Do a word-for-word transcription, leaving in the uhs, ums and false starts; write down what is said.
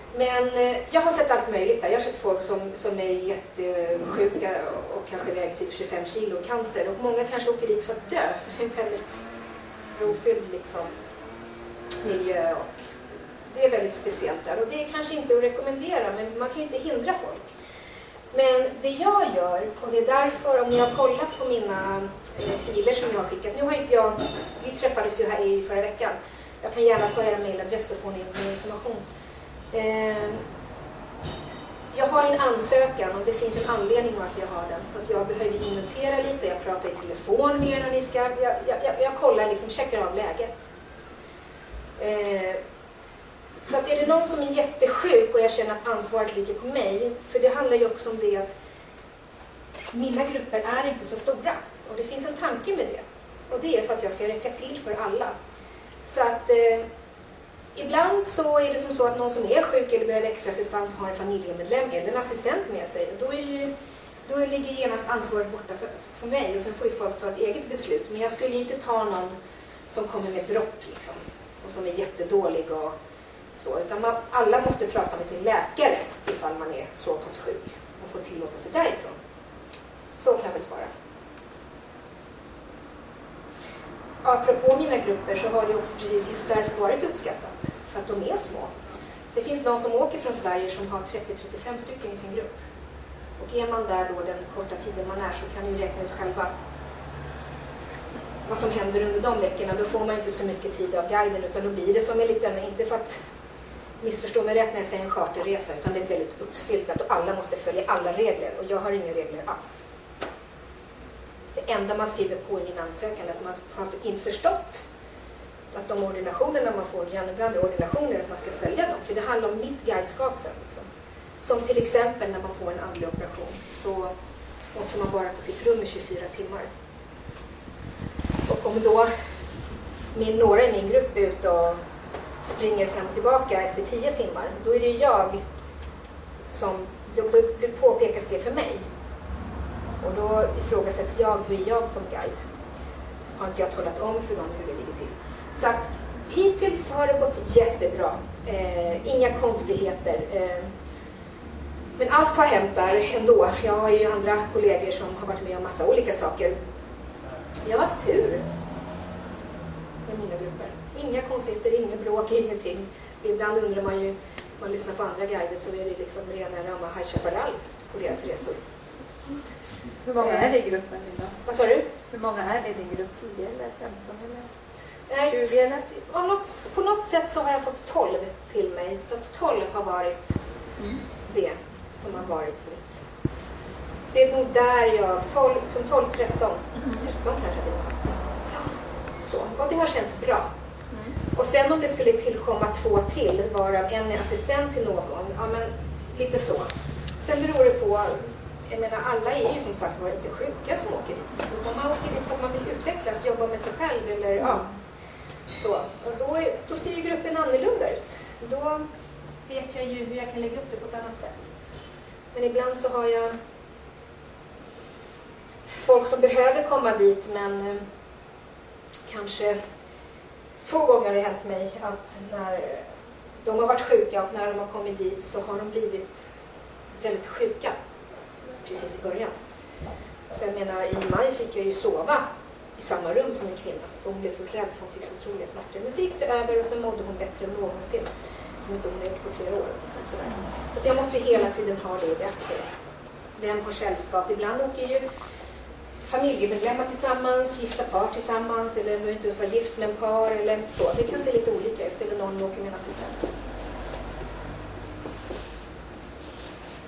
Men eh, jag har sett allt möjligt där. Jag har sett folk som, som är jättesjuka och kanske väger typ tjugofem kilo cancer. Och många kanske åker dit för att dö. För det är en väldigt rofylld liksom, miljö. Och det är väldigt speciellt där. Och det är kanske inte att rekommendera, men man kan ju inte hindra folk. Men det jag gör, och det är därför om ni har kollat på mina eh, filer som jag har skickat. Nu har inte jag, vi träffades ju här i förra veckan. Jag kan gärna ta era mailadress så får ni mer information. Eh, jag har en ansökan och det finns en anledning varför jag har den. För att jag behöver inventera lite, jag pratar i telefon med er när ni ska. Jag, jag, jag, jag kollar, liksom, checkar av läget. Eh, Så att är det någon som är jättesjuk och jag känner att ansvaret ligger på mig, för det handlar ju också om det att mina grupper är inte så stora. Och det finns en tanke med det. Och det är för att jag ska räcka till för alla. Så att eh, ibland så är det som så att någon som är sjuk eller behöver extra assistans har en familjemedlem eller en assistent med sig. Då, är ju, då ligger genast ansvaret borta för, för mig och sen får ju folk ta ett eget beslut. Men jag skulle ju inte ta någon som kommer med dropp liksom, och som är jättedålig och så, utan man, alla måste prata med sin läkare ifall man är så pass sjuk och får tillåta sig därifrån. Så kan jag väl svara. Apropå mina grupper så har det också precis just därför varit uppskattat. För att de är små. Det finns någon som åker från Sverige som har trettio till trettiofem stycken i sin grupp. Och är man där då den korta tiden man är så kan ni ju räkna ut själva vad som händer under de veckorna. Då får man inte så mycket tid av guiden utan då blir det som en liten, inte för att missförstå mig rätt när jag säger en charterresa, utan det är väldigt uppstiltat och alla måste följa alla regler och jag har inga regler alls. Det enda man skriver på i min ansökan är att man har införstått att de ordinationerna man får, gärna ordinationer, att man ska följa dem. För det handlar om mitt guideskap sen. Liksom. Som till exempel när man får en andlig operation så måste man vara på sitt rum i tjugofyra timmar. Och om då min, några i min grupp är ute och springer fram och tillbaka efter tio timmar, då är det jag som, då, då påpekas det för mig. Och då ifrågasätts jag, hur är jag som guide? Så har inte jag talat om för dem hur det ligger till. Så att hittills har det gått jättebra. Eh, inga konstigheter. Eh, men allt har hänt där ändå. Jag har ju andra kollegor som har varit med om massa olika saker. Jag har haft tur med mina grupper. Inga konstigheter, inga bråk, ingenting. Ibland undrar man ju, man lyssnar på andra guider så är det liksom rena rama High Chaparral på deras resor. Hur många är det i gruppen idag? Vad sa du? Hur många är det i din grupp? tio eller femton eller Nej, tjugo eller? På något, på något sätt så har jag fått tolv till mig. Så att tolv har varit mm. det som har varit mitt. Det är nog där jag, tolv, som tolv, tretton. tretton kanske det har haft. Så, och det har känts bra. Mm. Och sen om det skulle tillkomma två till, varav en är assistent till någon. Ja men, lite så. Sen beror det på, jag menar alla är ju som sagt var inte sjuka som åker dit. Utan man åker dit för att man vill utvecklas, jobba med sig själv eller ja. Så, och då, är, då ser ju gruppen annorlunda ut. Då vet jag ju hur jag kan lägga upp det på ett annat sätt. Men ibland så har jag folk som behöver komma dit men eh, kanske två gånger har det hänt mig att när de har varit sjuka och när de har kommit dit så har de blivit väldigt sjuka precis i början. Så jag menar, i maj fick jag ju sova i samma rum som en kvinna. För hon blev så rädd för hon fick så otroliga smärtor. Men så gick det över och så mådde hon bättre än någonsin. Som inte hon har gjort på flera år. Liksom sådär. Så att jag måste ju hela tiden ha det i beaktning. Vem har sällskap? Ibland åker ju familjemedlemmar tillsammans, gifta par tillsammans. Eller behöver inte ens vara gift med en par eller så. Det kan se lite olika ut. Eller någon åker med en assistent.